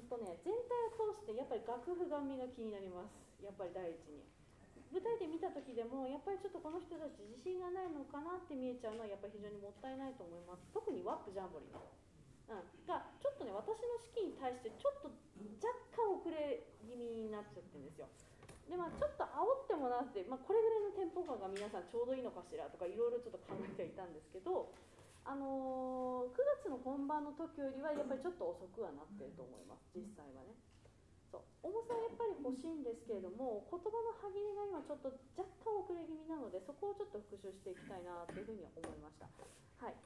ね、全体を通してやっぱり楽譜がみが気になります。やっぱり第一に舞台で見た時でもやっぱりちょっとこの人たち自信がないのかなって見えちゃうのはやっぱり非常にもったいないと思います。特にワップジャンボリーの、がちょっとね、私の式に対してちょっと若干遅れ気味になっちゃってるんですよ。で、ちょっと煽ってもらって、これぐらいのテンポ感が皆さんちょうどいいのかしらとかいろいろちょっと考えていたんですけど、9月の本番の時よりはやっぱりちょっと遅くはなってると思います、実際はね。そう重さはやっぱり欲しいんですけれども、言葉の歯切れが今ちょっと若干遅れ気味なので、そこをちょっと復習していきたいなというふうに思いました。はい、